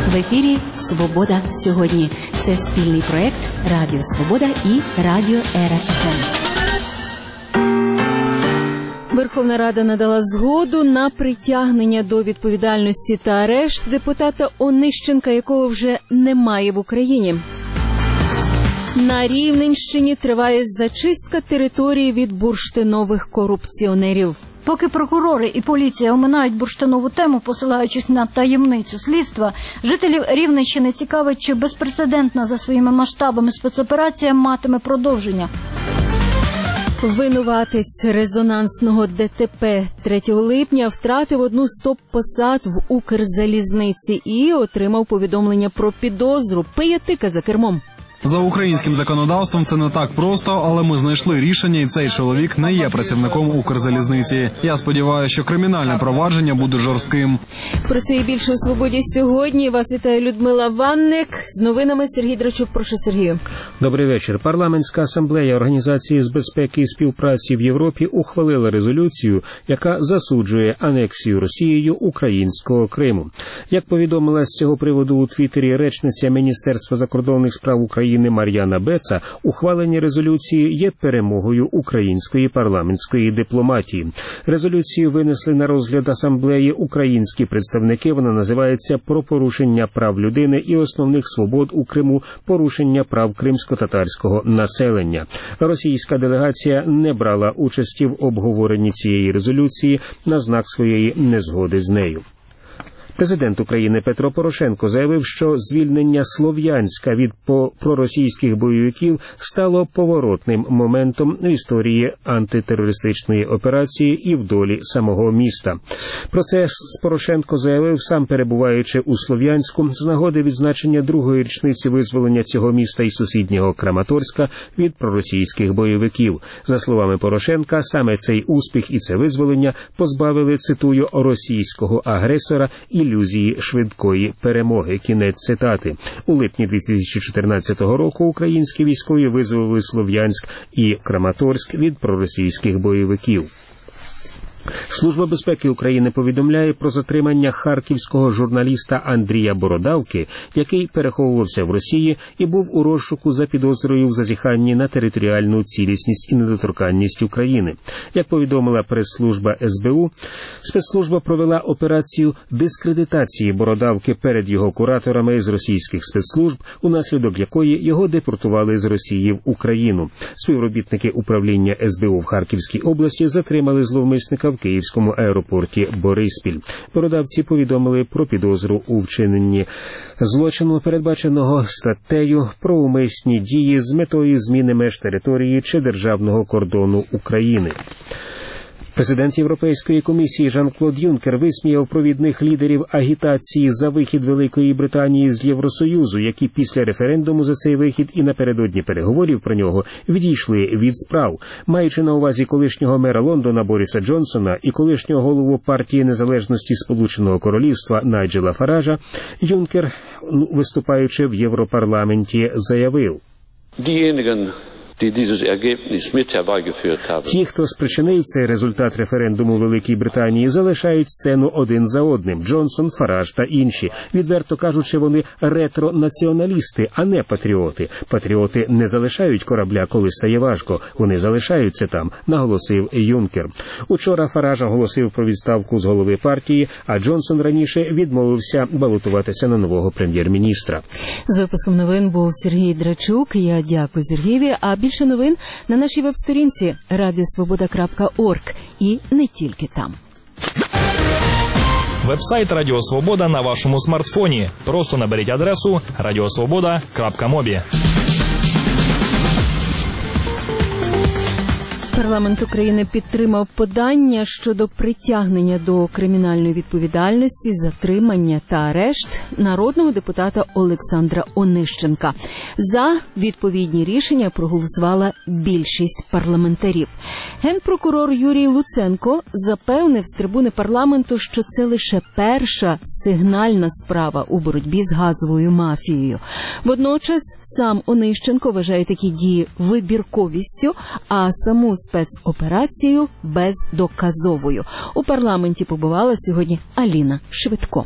В ефірі «Свобода сьогодні». Це спільний проєкт Радіо Свобода і Радіо РФМ. Верховна Рада надала згоду на притягнення до відповідальності та арешт депутата Онищенка, якого вже немає в Україні. На Рівненщині триває зачистка території від бурштинових корупціонерів. Поки прокурори і поліція оминають бурштинову тему, посилаючись на таємницю слідства, жителів Рівненщини цікавить, чи безпрецедентна за своїми масштабами спецоперація матиме продовження. Винуватець резонансного ДТП 3 липня втратив одну з топ-посад в Укрзалізниці і отримав повідомлення про підозру. Пиятика за кермом. За українським законодавством це не так просто, але ми знайшли рішення, і цей чоловік не є працівником Укрзалізниці. Я сподіваюся, що кримінальне провадження буде жорстким. Про це і більше у «Свободі сьогодні». Вас вітає Людмила Ванник. З новинами Сергій Драчук. Прошу, Сергію. Добрий вечір. Парламентська асамблея Організації з безпеки і співпраці в Європі ухвалила резолюцію, яка засуджує анексію Росією українського Криму. Як повідомила з цього приводу у Твіттері речниця Міністерства закордонних справ України Мар'яна Беца, ухвалення резолюції є перемогою української парламентської дипломатії. Резолюцію винесли на розгляд асамблеї українські представники. Вона називається «Про порушення прав людини і основних свобод у Криму, порушення прав кримсько-татарського населення». Російська делегація не брала участі в обговоренні цієї резолюції на знак своєї незгоди з нею. Президент України Петро Порошенко заявив, що звільнення Слов'янська від проросійських бойовиків стало поворотним моментом в історії антитерористичної операції і в долі самого міста. Про це Порошенко заявив, сам перебуваючи у Слов'янську, з нагоди відзначення 2-ї річниці визволення цього міста і сусіднього Краматорська від проросійських бойовиків. За словами Порошенка, саме цей успіх і це визволення позбавили, цитую, російського агресора ілюзії швидкої перемоги. Кінець цитати. У липні 2014 року українські військові визволили Слов'янськ і Краматорськ від проросійських бойовиків. Служба безпеки України повідомляє про затримання харківського журналіста Андрія Бородавки, який переховувався в Росії і був у розшуку за підозрою в зазіханні на територіальну цілісність і недоторканність України. Як повідомила прес-служба СБУ, спецслужба провела операцію дискредитації Бородавки перед його кураторами з російських спецслужб, унаслідок якої його депортували з Росії в Україну. Співробітники управління СБУ в Харківській області затримали зловмисника в Київському аеропорті Бориспіль. Бородавці повідомили про підозру у вчиненні злочину, передбаченого статтею про умисні дії з метою зміни меж території чи державного кордону України. Президент Європейської комісії Жан-Клод Юнкер висміяв провідних лідерів агітації за вихід Великої Британії з Євросоюзу, які після референдуму за цей вихід і напередодні переговорів про нього відійшли від справ. Маючи на увазі колишнього мера Лондона Боріса Джонсона і колишнього голову партії незалежності Сполученого Королівства Найджела Фаража, Юнкер, виступаючи в Європарламенті, заявив: Ті, хто спричинив цей результат референдуму у Великій Британії, залишають сцену один за одним – Джонсон, Фараж та інші. Відверто кажучи, вони ретро-націоналісти, а не патріоти. Патріоти не залишають корабля, коли стає важко. Вони залишаються там, наголосив Юнкер. Учора Фараж оголосив про відставку з голови партії, а Джонсон раніше відмовився балотуватися на нового прем'єр-міністра. З випуском новин був Сергій Драчук. Я дякую Сергієві. А більше новин на нашій веб-сторінці radiosvoboda.org і не тільки там. Веб-сайт Радіо Свобода на вашому смартфоні. Просто наберіть адресу radiosvoboda.mobi. Парламент України підтримав подання щодо притягнення до кримінальної відповідальності, затримання та арешт народного депутата Олександра Онищенка. За відповідні рішення проголосувала більшість парламентарів. Генпрокурор Юрій Луценко запевнив з трибуни парламенту, що це лише перша сигнальна справа у боротьбі з газовою мафією. Водночас сам Онищенко вважає такі дії вибірковістю, а саму спецоперацію бездоказовою. У парламенті побувала сьогодні Аліна Швидко.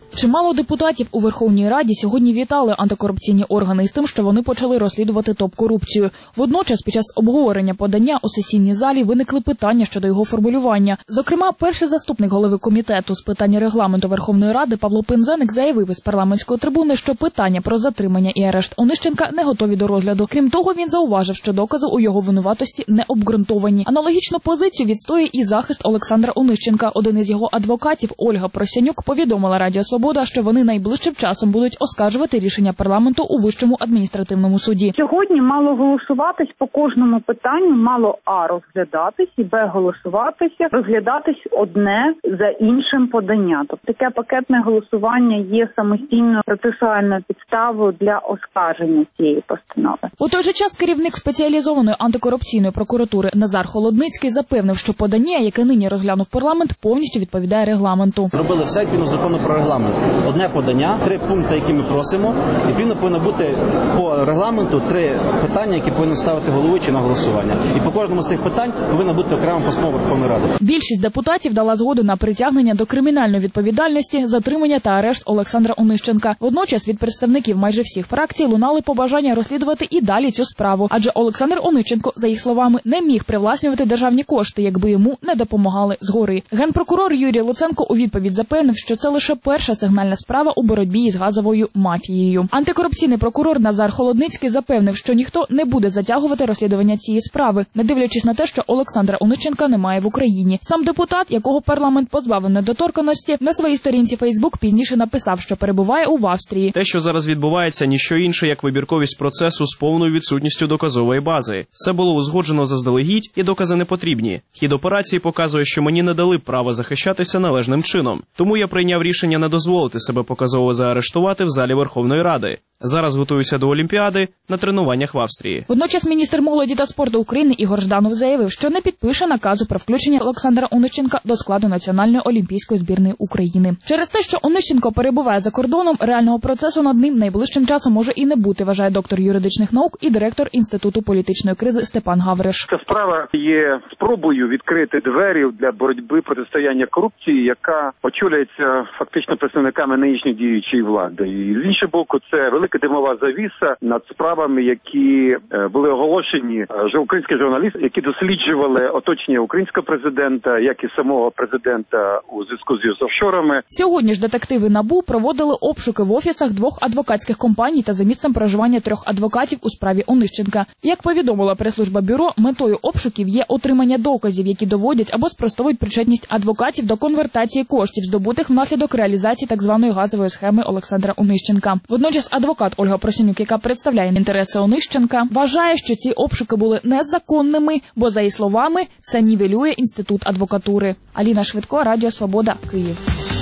Чимало депутатів у Верховній Раді сьогодні вітали антикорупційні органи із тим, що вони почали розслідувати топ-корупцію. Водночас, під час обговорення подання у сесійній залі виникли питання щодо його формулювання. Зокрема, перший заступник голови комітету з питань регламенту Верховної Ради Павло Пинзеник заявив із парламентської трибуни, що питання про затримання і арешт Онищенка не готові до розгляду. Крім того, він зауважив, що докази у його винуватості не обґрунтовані. Аналогічну позицію відстоює і захист Олександра Онищенка. Один із його адвокатів, Ольга Просянюк, повідомила Радіо Свобода, що вони найближчим часом будуть оскаржувати рішення парламенту у Вищому адміністративному суді. Сьогодні мало голосуватись по кожному питанню, мало розглядатись, і голосуватися, розглядатись одне за іншим подання. Тобто таке пакетне голосування є самостійною процесуальною підставою для оскарження цієї постанови. У той же час керівник спеціалізованої антикорупційної прокуратури Назар Холодницький запевнив, що подання, яке нині розглянув парламент, повністю відповідає регламенту. Зробили все відповідно закону про регламент. Одне подання, 3 пункти, які ми просимо. Відповідно, повинно бути по регламенту 3 питання, які повинен ставити головуючий на голосування. І по кожному з тих питань повинна бути окрема постанова Верховної Ради. Більшість депутатів дала згоду на притягнення до кримінальної відповідальності, затримання та арешт Олександра Онищенка. Водночас від представників майже всіх фракцій лунали побажання розслідувати і далі цю справу. Адже Олександр Онищенко, за їх словами, не міг привласнювати державні кошти, якби йому не допомагали згори. Генпрокурор Юрій Луценко у відповідь запевнив, що це лише перша сигнальна справа у боротьбі із газовою мафією. Антикорупційний прокурор Назар Холодницький запевнив, що ніхто не буде затягувати розслідування цієї справи, не дивлячись на те, що Олександра Онищенка немає в Україні. Сам депутат, якого парламент позбавив недоторканності, на своїй сторінці Фейсбук пізніше написав, що перебуває в Австрії. Те, що зараз відбувається, ніщо інше, як вибірковість процесу з повною відсутністю доказової бази. Все було узгоджено заздалегідь і докази не потрібні. Хід операції показує, що мені не дали права захищатися належним чином. Тому я прийняв рішення не дозволити себе показово заарештувати в залі Верховної Ради. Зараз готуюся до Олімпіади на тренуваннях в Австрії. Водночас міністр молоді та спорту України Ігор Жданов заявив, що не підпише наказу про включення Олександра Онищенка до складу Національної олімпійської збірної України. Через те, що Онищенко перебуває за кордоном, реального процесу над ним найближчим часом може і не бути, вважає доктор юридичних наук і директор Інституту політичної кризи Степан Гавриш. Ця справа є спробою відкрити двері для боротьби протистояння корупції, яка очолюється фактично представниками нинішньої діючої влади. І з іншого боку, це велика димова завіса над справами, які були оголошені українські журналісти, які досліджували оточення українського президента, як і самого президента у зв'язку з офшорами. Сьогодні ж детективи НАБУ проводили обшуки в офісах 2 адвокатських компаній та за місцем проживання 3 адвокатів у справі Онищенка. Як повідомила прес-служба бюро, метою обшуків є отримання доказів, які доводять або спростовують причетність адвокатів до конвертації коштів, здобутих внаслідок реалізації так званої газової схеми Олександра Онищенка. Водночас адвокат Ольга Просянюк, яка представляє інтереси Онищенка, вважає, що ці обшуки були незаконними, бо, за її словами, це нівелює інститут адвокатури. Аліна Швидко, Радіо Свобода, Київ.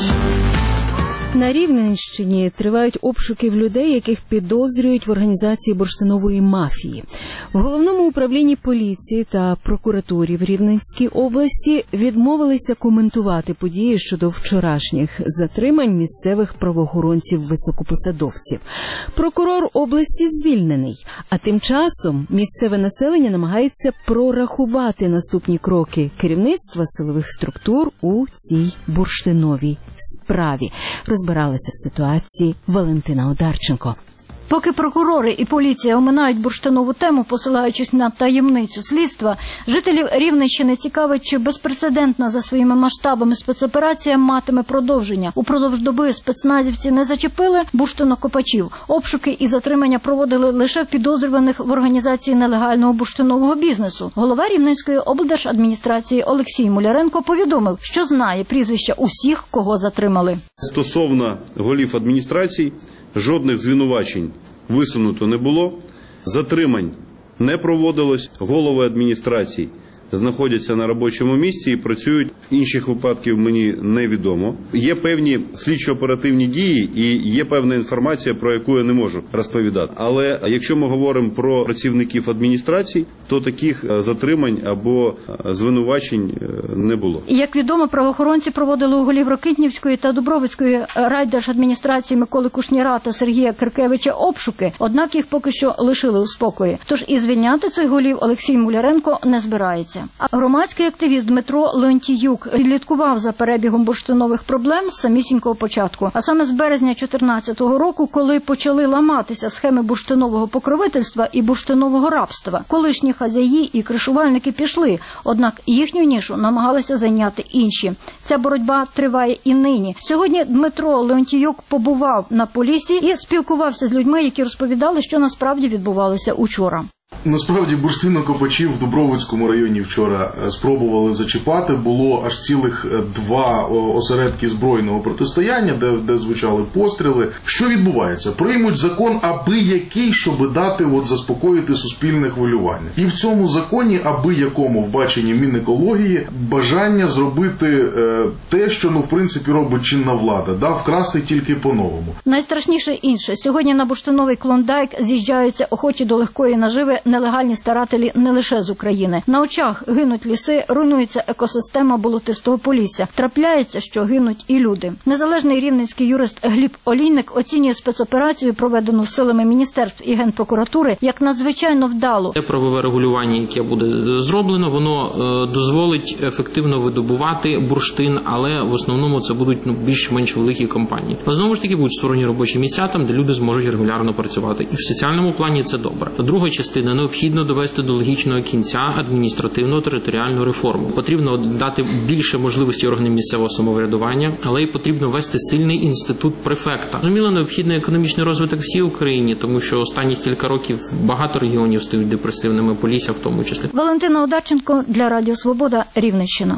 На Рівненщині тривають обшуки в людей, яких підозрюють в організації бурштинової мафії. В Головному управлінні поліції та прокуратурі в Рівненській області відмовилися коментувати події щодо вчорашніх затримань місцевих правоохоронців-високопосадовців. Прокурор області звільнений, а тим часом місцеве населення намагається прорахувати наступні кроки керівництва силових структур у цій бурштиновій справі. Розбиралася в ситуації Валентина Одарченко. Поки прокурори і поліція оминають бурштинову тему, посилаючись на таємницю слідства, жителів Рівненщини цікавить, чи безпрецедентна за своїми масштабами спецоперація матиме продовження. Упродовж доби спецназівці не зачепили бурштинокопачів. Обшуки і затримання проводили лише підозрюваних в організації нелегального бурштинового бізнесу. Голова Рівненської облдержадміністрації Олексій Муляренко повідомив, що знає прізвища усіх, кого затримали. Стосовно голів адміністрацій, жодних звинувачень висунуто не було, затримань не проводилось, голови адміністрацій знаходяться на робочому місці і працюють. Інших випадків мені невідомо. Є певні слідчо-оперативні дії і є певна інформація, про яку я не можу розповідати. Але якщо ми говоримо про працівників адміністрацій, то таких затримань або звинувачень не було. Як відомо, правоохоронці проводили у голів Рокитнівської та Дубровицької райдержадміністрації Миколи Кушніра та Сергія Киркевича обшуки, однак їх поки що лишили у спокої. Тож і звільняти цих голів Олексій Муляренко не збирається. ситуація. А громадський активіст Дмитро Леонтіюк слідкував за перебігом бурштинових проблем з самісінького початку. А саме з березня 2014 року, коли почали ламатися схеми бурштинового покровительства і бурштинового рабства. Колишні хазяї і кришувальники пішли, однак їхню нішу намагалися зайняти інші. Ця боротьба триває і нині. Сьогодні Дмитро Леонтіюк побував на Поліссі і спілкувався з людьми, які розповідали, що насправді відбувалося учора. Насправді бурштинокопачів в Дубровицькому районі вчора спробували зачіпати. Було аж цілих 2 осередки збройного протистояння, де звучали постріли. Що відбувається? Приймуть закон аби-який, щоб дати заспокоїти суспільне хвилювання. І в цьому законі аби-якому в баченні Мінекології бажання зробити те, що в принципі робить чинна влада, вкрасти тільки по-новому. Найстрашніше інше. Сьогодні на бурштиновий клондайк з'їжджаються охочі до легкої наживи нелегальні старателі не лише з України. На очах гинуть ліси, руйнується екосистема болотистого Полісся. Трапляється, що гинуть і люди. Незалежний рівненський юрист Гліб Олійник оцінює спецоперацію, проведену силами міністерств і Генпрокуратури, як надзвичайно вдалу. Те правове регулювання, яке буде зроблено, воно дозволить ефективно видобувати бурштин, але в основному це будуть більш-менш великі компанії. Але знову ж таки будуть створені робочі місця там, де люди зможуть регулярно працювати. І в соціальному плані це добре. Друга частина – необхідно довести до логічного кінця адміністративно-територіальну реформу. Потрібно дати більше можливості органам місцевого самоврядування, але й потрібно ввести сильний інститут префекта. Зрозуміло, необхідний економічний розвиток всій Україні, тому що останні кілька років багато регіонів стають депресивними, Полісся в тому числі. Валентина Одарченко для Радіо Свобода, Рівненщина.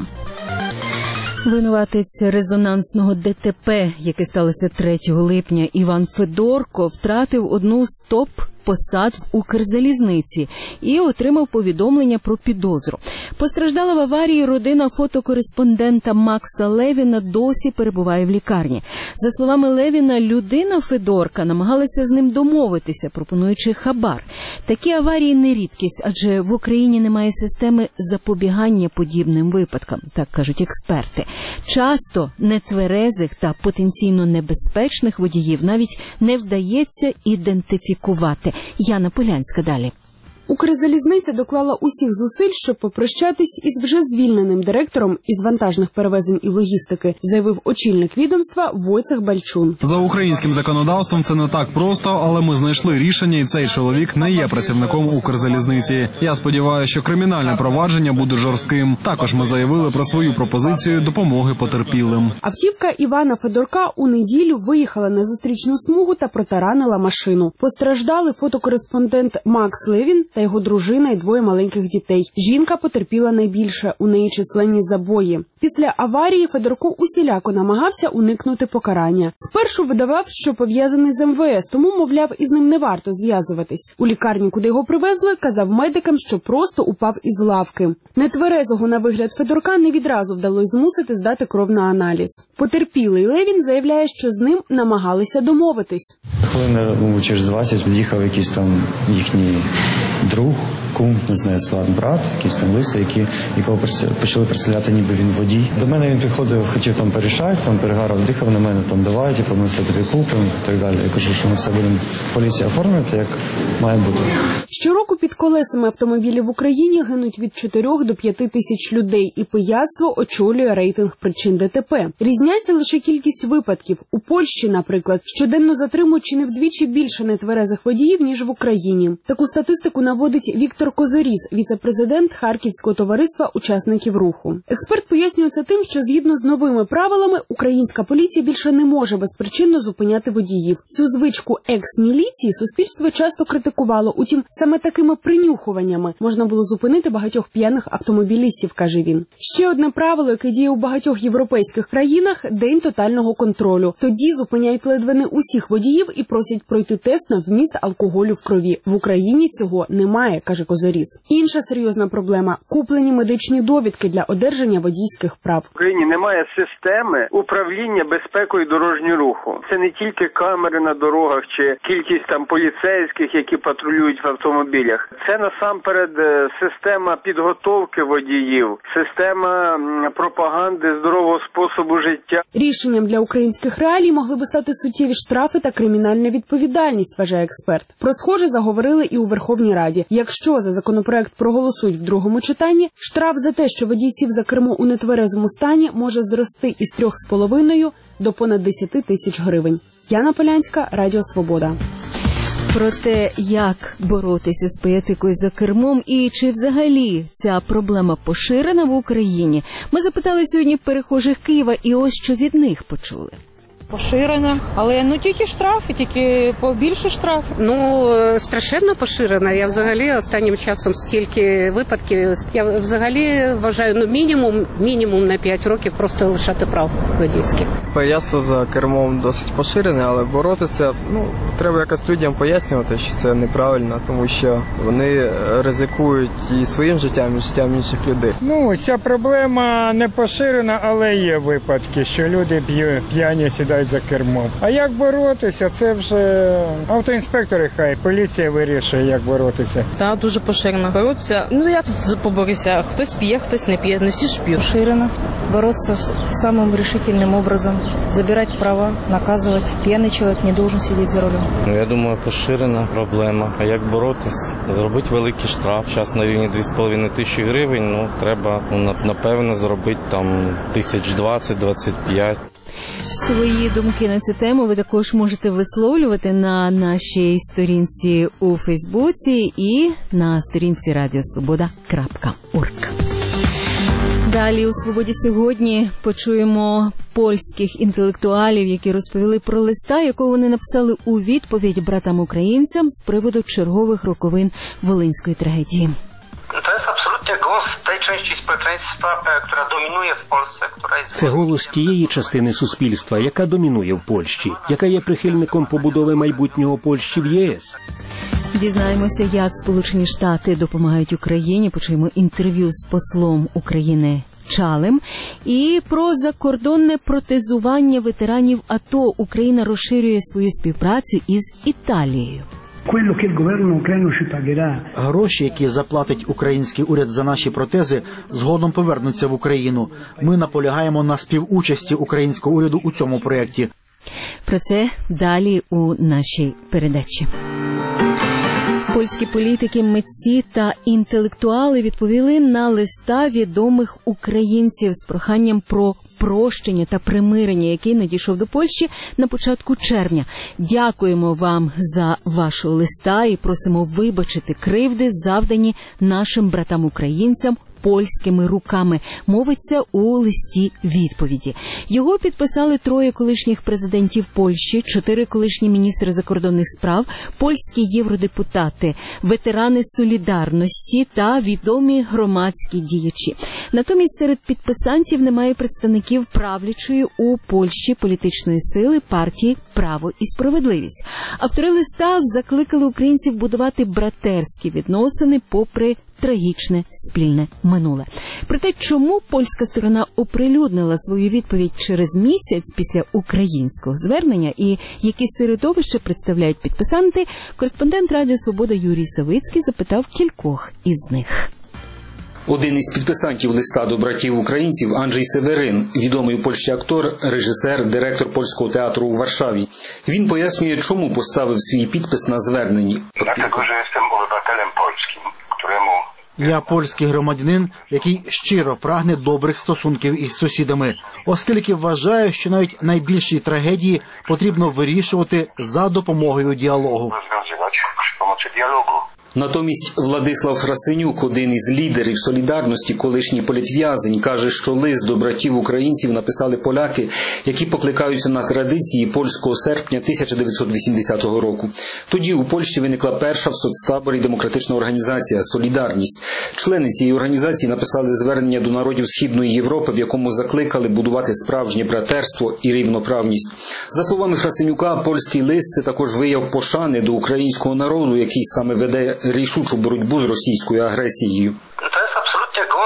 Винуватець резонансного ДТП, яке сталося 3 липня, Іван Федорко втратив одну з топ-посад в Укрзалізниці і отримав повідомлення про підозру. Постраждала в аварії родина фотокореспондента Макса Левіна, досі перебуває в лікарні. За словами Левіна, людина Федорка намагалася з ним домовитися, пропонуючи хабар. Такі аварії не рідкість, адже в Україні немає системи запобігання подібним випадкам, так кажуть експерти. Часто нетверезих та потенційно небезпечних водіїв навіть не вдається ідентифікувати. Яна Полянська далі. Укрзалізниця доклала усіх зусиль, щоб попрощатись із вже звільненим директором із вантажних перевезень і логістики, заявив очільник відомства Войцех Бальчун. За українським законодавством це не так просто, але ми знайшли рішення, і цей чоловік не є працівником Укрзалізниці. Я сподіваюся, що кримінальне провадження буде жорстким. Також ми заявили про свою пропозицію допомоги потерпілим. Автівка Івана Федорка у неділю виїхала на зустрічну смугу та протаранила машину. Постраждали фотокореспондент Макс Левін та його дружина і 2 маленьких дітей. Жінка потерпіла найбільше, у неї численні забої. Після аварії Федорко усіляко намагався уникнути покарання. Спершу видавав, що пов'язаний з МВС, тому, мовляв, із ним не варто зв'язуватись. У лікарні, куди його привезли, казав медикам, що просто упав із лавки. Нетверезого на вигляд Федорка не відразу вдалося змусити здати кров на аналіз. Потерпілий Левін заявляє, що з ним намагалися домовитись. Хвилин через 20 під'їхав якийсь там їхній друг, кум, не знаю, сват, брат, якийсь там лисий, якого почали представляти, ніби він водій. До мене він приходив, хотів там порішати, там перегарав, дихав на мене, там давай, ми все тобі купимо і так далі. Я кажу, що ми все будемо поліція оформлювати, як має бути. Щороку під колесами автомобілів в Україні гинуть від 4 до 5 тисяч людей, і пияцтво очолює рейтинг причин ДТП. Різняться лише кількість випадків. У Польщі, наприклад, щоденно затримують чи не вдвічі більше нетверезих водіїв, ніж в Україні. Таку статистику наводить Віктор Козоріс, віце-президент Харківського товариства учасників руху. Експерт пояснює це тим, що згідно з новими правилами українська поліція більше не може безпричинно зупиняти водіїв. Цю звичку екс-міліції суспільство часто критикувало. Утім, саме такими принюхуваннями можна було зупинити багатьох п'яних автомобілістів, каже він. Ще одне правило, яке діє у багатьох європейських країнах – день тотального контролю. Тоді зупиняють ледве не усіх водіїв і просять пройти тест на вміст алкоголю в крові. В Україні цього немає, каже Козоріс. Інша серйозна проблема – куплені медичні довідки для одержання водійських прав. В Україні немає системи управління безпекою дорожнього руху. Це не тільки камери на дорогах чи кількість там поліцейських, які патрулюють в автомобілях. Це насамперед система підготовки водіїв, система пропаганди здорового способу життя. Рішенням для українських реалій могли би стати суттєві штрафи та кримінальна відповідальність, вважає експерт. Про схоже заговорили і у Верховній Раді. Раді. Якщо за законопроект проголосують в другому читанні, штраф за те, що водій сів за кермо у нетверезому стані, може зрости із 3,5 до понад 10 тисяч гривень. Яна Полянська, Радіо Свобода. Про те, як боротися з пияцькою за кермом і чи взагалі ця проблема поширена в Україні, ми запитали сьогодні перехожих Києва і ось що від них почули. Поширена, але тільки штрафи, тільки побільше штрафи. Страшенно поширена. Я взагалі останнім часом стільки випадків. Я взагалі вважаю, мінімум на 5 років просто лишати прав водійських. Пияцтво за кермом досить поширене, але боротися, треба якось людям пояснювати, що це неправильно, тому що вони ризикують і своїм життям, і життям інших людей. Ця проблема не поширена, але є випадки, що люди п'яні сідають за кермом. А як боротися, це вже автоінспектори, хай поліція вирішує, як боротися. Так, дуже поширено. Боротися, я тут поборюся, хтось п'є, хтось не п'є, всі ж п'ють. Поширено. Бороться самым решительным образом, забирать права, наказывать. Пьяный человек не должен сидеть за рулем. Я думаю, поширена проблема. А як боротись? Зробити великий штраф. Зараз на рівні 2,5 тисячі гривень, треба, напевно, зробити там 20-25. Свої думки на цю тему ви також можете висловлювати на нашій сторінці у Фейсбуці і на сторінці radiosvoboda.org. Далі у «Свободі сьогодні» почуємо польських інтелектуалів, які розповіли про листа, якого вони написали у відповідь братам-українцям з приводу чергових роковин Волинської трагедії. To jest absolutnie głos tej części społeczeństwa, która dominuje w Polsce, która jest... Це голос тієї частини суспільства, яка домінує в Польщі, яка є прихильником побудови майбутнього Польщі в ЄС. Дізнаємося, як Сполучені Штати допомагають Україні. Почуємо інтерв'ю з послом України Чалем. І про закордонне протезування ветеранів АТО Україна розширює свою співпрацю із Італією. Гроші, які заплатить український уряд за наші протези, згодом повернуться в Україну. Ми наполягаємо на співучасті українського уряду у цьому проєкті. Про це далі у нашій передачі. Польські політики, митці та інтелектуали відповіли на листа відомих українців з проханням про прощення та примирення, який надійшов до Польщі на початку червня. Дякуємо вам за вашого листа і просимо вибачити кривди, завдані нашим братам-українцям польськими руками, мовиться у листі відповіді. Його підписали 3 колишніх президентів Польщі, 4 колишні міністри закордонних справ, польські євродепутати, ветерани Солідарності та відомі громадські діячі. Натомість серед підписантів немає представників правлячої у Польщі політичної сили партії «Право і справедливість». Автори листа закликали українців будувати братерські відносини попри трагічне спільне минуле. Проте, чому польська сторона оприлюднила свою відповідь через місяць після українського звернення і які середовища представляють підписанти, кореспондент Радіо Свобода Юрій Савицький запитав кількох із них. Один із підписантів листа до братів українців Анджей Северин, відомий у Польщі актор, режисер, директор Польського театру у Варшаві. Він пояснює, чому поставив свій підпис на зверненні. Dlatego, że jestem obywatelem polskim, któremu... Я польський громадянин, який щиро прагне добрих стосунків із сусідами, оскільки вважаю, що навіть найбільші трагедії потрібно вирішувати за допомогою діалогу. Натомість Владислав Фрасенюк, один із лідерів «Солідарності», колишній політв'язень, каже, що лист до братів українців написали поляки, які покликаються на традиції польського серпня 1980 року. Тоді у Польщі виникла перша в соцтаборі демократична організація «Солідарність». Члени цієї організації написали звернення до народів Східної Європи, в якому закликали будувати справжнє братерство і рівноправність. За словами Фрасенюка, польський лист – це також вияв пошани до українського народу, який саме веде рішучу боротьбу з російською агресією. To jest absolutnie głos tej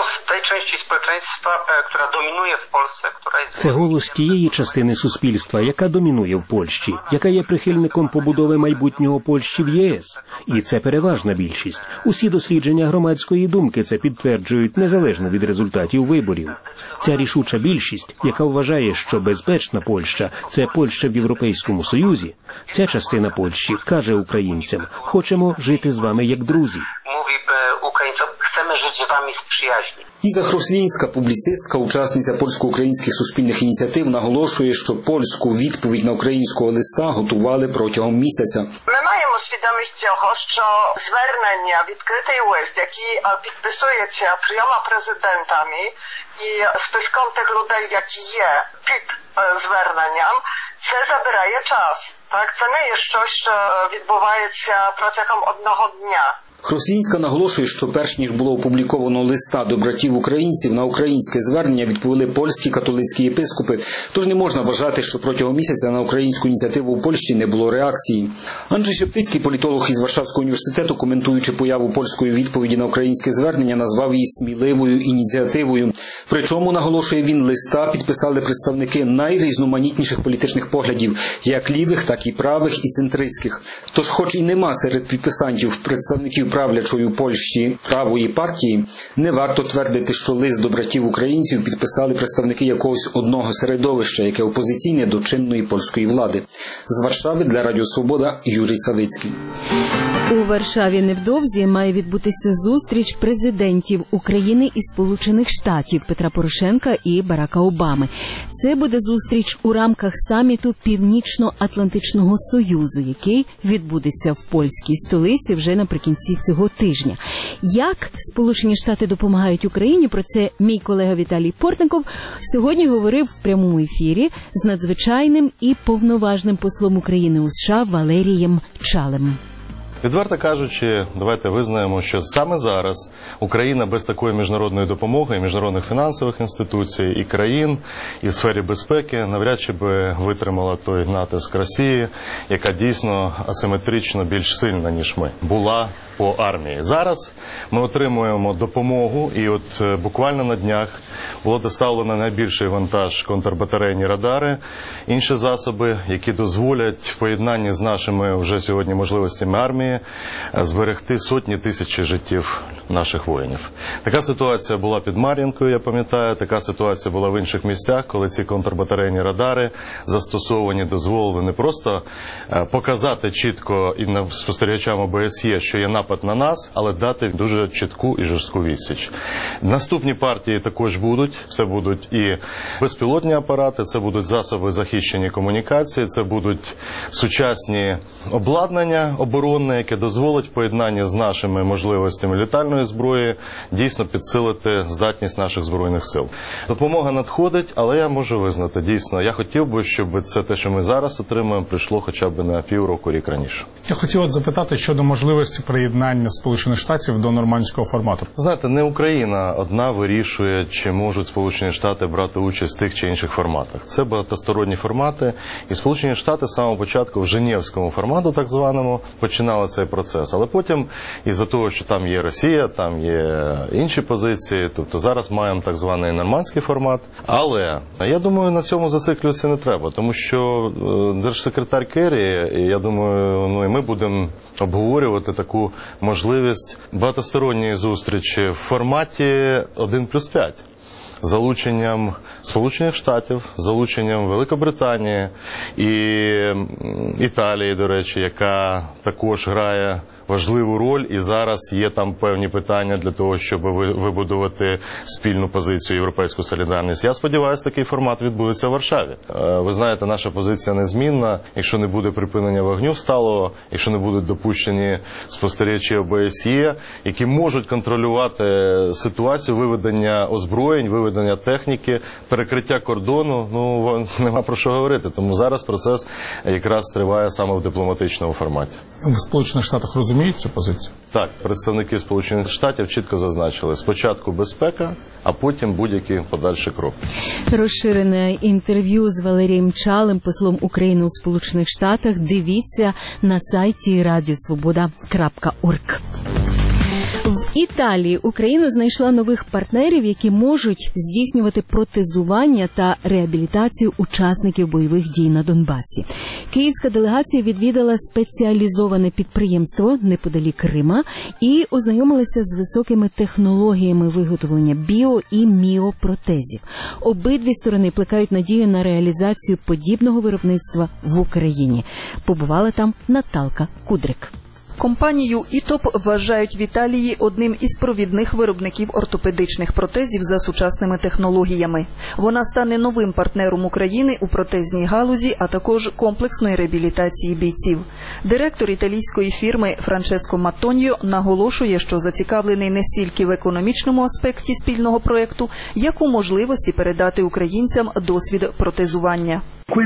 części społeczeństwa, która dominuje w Polsce, która jest... Це голос тієї частини суспільства, яка домінує в Польщі, яка є прихильником побудови майбутнього Польщі в ЄС. І це переважна більшість. Усі дослідження громадської думки це підтверджують незалежно від результатів виборів. Ця рішуча більшість, яка вважає, що безпечна Польща – це Польща в Європейському Союзі, ця частина Польщі каже українцям: хочемо жити з вами як друзі. Українцям, chcemy żyć z wami z przyjaźni. Іза Хрослінська, публіцистка, учасниця польсько-українських суспільних ініціатив, наголошує, що польську відповідь на українського листа готували протягом місяця. Ми маємо свідомість цього, що звернення, відкритий лист, який підписується 3 президентами і списком тих людей, які є під зверненням, це забирає час. Так, це не є щось, що відбувається протягом одного дня. Хрослінська наголошує, що перш ніж було опубліковано листа до братів українців, на українське звернення відповіли польські католицькі єпископи, тож не можна вважати, що протягом місяця на українську ініціативу у Польщі не було реакції. Анджей Шептицький, політолог із Варшавського університету, коментуючи появу польської відповіді на українське звернення, назвав її сміливою ініціативою. Причому, наголошує він, листа підписали представники найрізноманітніших політичних поглядів, як лівих, так і правих і центристських. Тож, хоч і нема серед підписантів представників правлячої у Польщі правої партії, не варто твердити, що лист до братів українців підписали представники якогось одного середовища, яке опозиційне до чинної польської влади. З Варшави для Радіо Свобода Юрій Савицький. У Варшаві невдовзі має відбутися зустріч президентів України і Сполучених Штатів Петра Порошенка і Барака Обами. Це буде зустріч у рамках саміту Північно-Атлантичного Союзу, який відбудеться в польській столиці вже наприкінці цього тижня. Як Сполучені Штати допомагають Україні, про це мій колега Віталій Портников сьогодні говорив в прямому ефірі з надзвичайним і повноважним послом України у США Валерієм Чалем. Відверто кажучи, давайте визнаємо, що саме зараз Україна без такої міжнародної допомоги, і міжнародних фінансових інституцій, і країн, і в сфері безпеки навряд чи би витримала той натиск Росії, яка дійсно асиметрично більш сильна, ніж ми, була по армії. Зараз ми отримуємо допомогу, і от буквально на днях було доставлено найбільший вантаж контрбатарейні радари, інші засоби, які дозволять в поєднанні з нашими вже сьогодні можливостями армії зберегти сотні тисяч життів наших воїнів. Така ситуація була під Мар'їнкою, я пам'ятаю, така ситуація була в інших місцях, коли ці контрбатарейні радари застосовані, дозволили не просто показати чітко і спостерігачам ОБСЄ, що є напад на нас, але дати дуже чітку і жорстку відсіч. Наступні партії також будуть. Це будуть і безпілотні апарати, це будуть засоби захищені комунікації, це будуть сучасні обладнання оборонне, яке дозволить в поєднанні з нашими можливостями літальної зброї дійсно підсилити здатність наших Збройних сил. Допомога надходить, але я можу визнати, дійсно, я хотів би, щоб це те, що ми зараз отримуємо, прийшло хоча б на півроку, рік раніше. Я хотів запитати щодо можливості приєднання Сполучених Штатів до нормандського формату. Знаєте, не Україна одна вирішує, чи можуть Сполучені Штати брати участь в тих чи інших форматах. Це багатосторонні формати, і Сполучені Штати з самого початку в Женевському формату, так званому, починали цей процес. Але потім, із-за того, що там є Росія, там є інші позиції, тобто зараз маємо так званий нормандський формат. Але, я думаю, на цьому зациклюватися не треба, тому що держсекретар Керрі, я думаю, і ми будемо обговорювати таку можливість багатосторонньої зустрічі в форматі 1+5. З залученням Сполучених Штатів, з залученням Великобританії і Італії, до речі, яка також грає важливу роль, і зараз є там певні питання для того, щоб вибудувати спільну позицію, європейську солідарність. Я сподіваюся, такий формат відбудеться в Варшаві. Ви знаєте, наша позиція незмінна. Якщо не буде припинення вогню сталого, якщо не будуть допущені спостерігачі ОБСЄ, які можуть контролювати ситуацію виведення озброєнь, виведення техніки, перекриття кордону, нема про що говорити. Тому зараз процес якраз триває саме в дипломатичному форматі. В Сполучених Штатах розуміють цю позицію? Так, представники Сполучених Штатів чітко зазначили: спочатку безпека, а потім будь-які подальші кроки. Розширене інтерв'ю з Валерієм Чалем, послом України у Сполучених Штатах, дивіться на сайті radiosvoboda.org. В Італії Україна знайшла нових партнерів, які можуть здійснювати протезування та реабілітацію учасників бойових дій на Донбасі. Київська делегація відвідала спеціалізоване підприємство неподалік Рима і ознайомилася з високими технологіями виготовлення біо- і міопротезів. Обидві сторони плекають надію на реалізацію подібного виробництва в Україні. Побувала там Наталка Кудрик. Компанію «ІТОП» вважають в Італії одним із провідних виробників ортопедичних протезів за сучасними технологіями. Вона стане новим партнером України у протезній галузі, а також комплексної реабілітації бійців. Директор італійської фірми Франческо Маттоньо наголошує, що зацікавлений не стільки в економічному аспекті спільного проєкту, як у можливості передати українцям досвід протезування.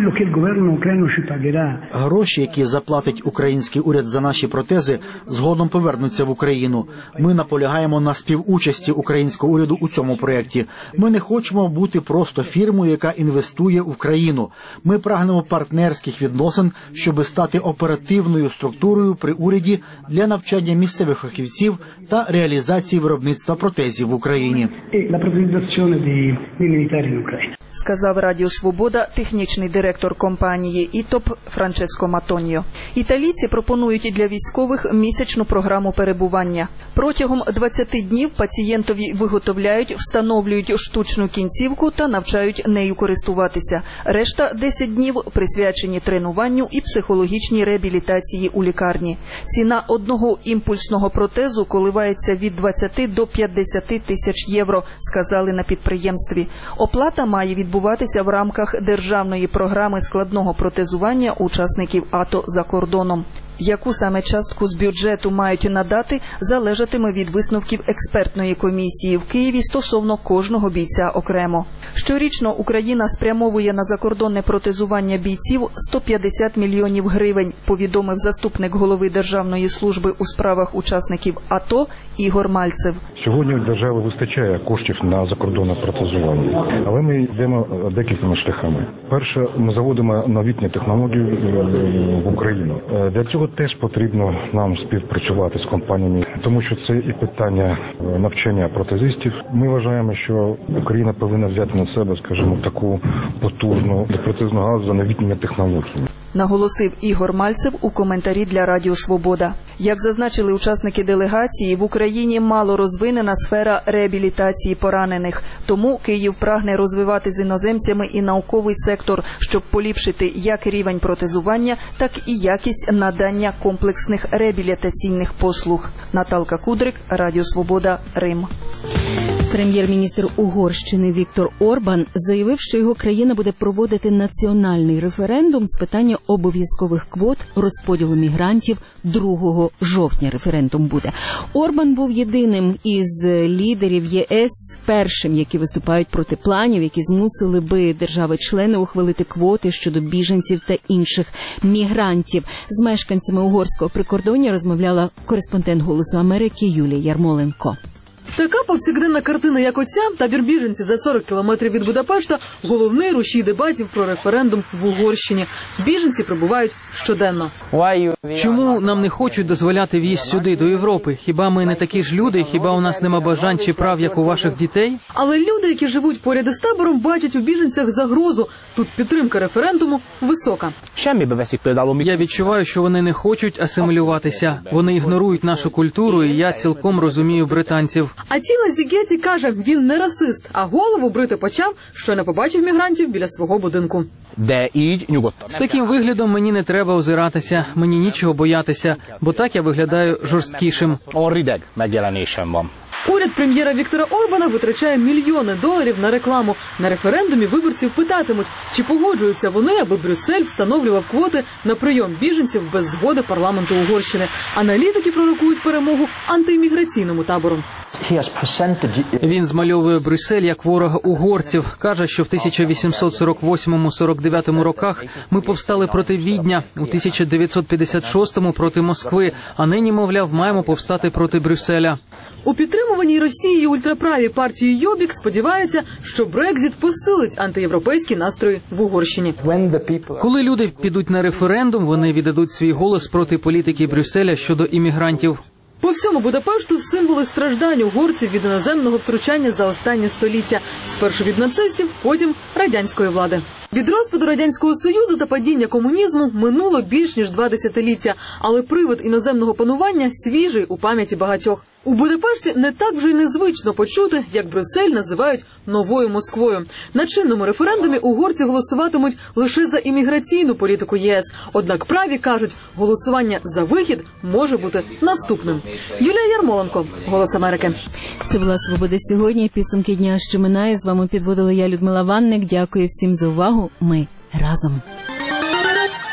Гроші, які заплатить український уряд за наші протези, згодом повернуться в Україну. Ми наполягаємо на співучасті українського уряду у цьому проєкті. Ми не хочемо бути просто фірмою, яка інвестує в країну. Ми прагнемо партнерських відносин, щоб стати оперативною структурою при уряді для навчання місцевих фахівців та реалізації виробництва протезів в Україні. Сказав Радіо Свобода технічний директор компанії «ІТОП» Франческо Маттоньо. Італійці пропонують для військових місячну програму перебування. Протягом 20 днів пацієнтові виготовляють, встановлюють штучну кінцівку та навчають нею користуватися. Решта 10 днів присвячені тренуванню і психологічній реабілітації у лікарні. Ціна одного імпульсного протезу коливається від 20 до 50 тисяч євро, сказали на підприємстві. Оплата має відбуватися в рамках державної програми складного протезування учасників АТО за кордоном. Яку саме частку з бюджету мають надати, залежатиме від висновків експертної комісії в Києві стосовно кожного бійця окремо. Щорічно Україна спрямовує на закордонне протезування бійців 150 мільйонів гривень, повідомив заступник голови Державної служби у справах учасників АТО Ігор Мальцев. Сьогодні у держави вистачає коштів на закордонне протезування, але ми йдемо декількома шляхами. Перше, ми заводимо новітні технології в Україну. Для цього теж потрібно нам співпрацювати з компаніями, тому що це і питання навчання протезистів. Ми вважаємо, що Україна повинна взяти на себе, скажімо, таку потужну протезну галузь за новітніми технологіями. Наголосив Ігор Мальцев у коментарі для Радіо Свобода. Як зазначили учасники делегації, в Україні мало розвинена сфера реабілітації поранених. Тому Київ прагне розвивати з іноземцями і науковий сектор, щоб поліпшити як рівень протезування, так і якість надання комплексних реабілітаційних послуг. Наталка Кудрик, Радіо Свобода, Рим. Прем'єр-міністр Угорщини Віктор Орбан заявив, що його країна буде проводити національний референдум з питання обов'язкових квот розподілу мігрантів 2 жовтня. Референдум буде. Орбан був єдиним із лідерів ЄС, першим, які виступають проти планів, які змусили би держави-члени ухвалити квоти щодо біженців та інших мігрантів. З мешканцями угорського прикордоння розмовляла кореспондент «Голосу Америки» Юлія Ярмоленко. Така повсякденна картина, як оця, табір біженців за 40 кілометрів від Будапешта – головний рушій дебатів про референдум в Угорщині. Біженці прибувають щоденно. Чому нам не хочуть дозволяти в'їзд сюди, до Європи? Хіба ми не такі ж люди? Хіба у нас нема бажань чи прав, як у ваших дітей? Але люди, які живуть поряд із табором, бачать у біженцях загрозу. Тут підтримка референдуму висока. Я відчуваю, що вони не хочуть асимілюватися. Вони ігнорують нашу культуру, і я цілком розумію британців. А Тіла Зігеті каже, він не расист, а голову брити почав, що не побачив мігрантів біля свого будинку. З таким виглядом мені не треба озиратися, мені нічого боятися, бо так я виглядаю жорсткішим. Уряд прем'єра Віктора Орбана витрачає мільйони доларів на рекламу. На референдумі виборців питатимуть, чи погоджуються вони, аби Брюссель встановлював квоти на прийом біженців без згоди парламенту Угорщини. Аналітики пророкують перемогу антиімміграційному табору. Він змальовує Брюссель як ворога угорців. Каже, що в 1848-49 роках ми повстали проти Відня, у 1956-му проти Москви, а нині, мовляв, маємо повстати проти Брюсселя. У підтримуваній Росією ультраправій партії Йобік сподівається, що Брекзіт посилить антиєвропейські настрої в Угорщині. Коли люди підуть на референдум, вони віддадуть свій голос проти політики Брюсселя щодо іммігрантів. По всьому Будапешту символи страждань угорців від іноземного втручання за останнє століття. Спершу від нацистів, потім радянської влади. Від розпаду Радянського Союзу та падіння комунізму минуло більш ніж 2 десятиліття, але привид іноземного панування свіжий у пам'яті багатьох. У Будапешті не так вже й незвично почути, як Брюссель називають новою Москвою. На чинному референдумі угорці голосуватимуть лише за імміграційну політику ЄС. Однак праві кажуть, голосування за вихід може бути наступним. Юлія Ярмоленко, «Голос Америки». Це була «Свобода сьогодні». Підсумки дня, що минає. З вами підводила я, Людмила Ванник. Дякую всім за увагу. Ми разом.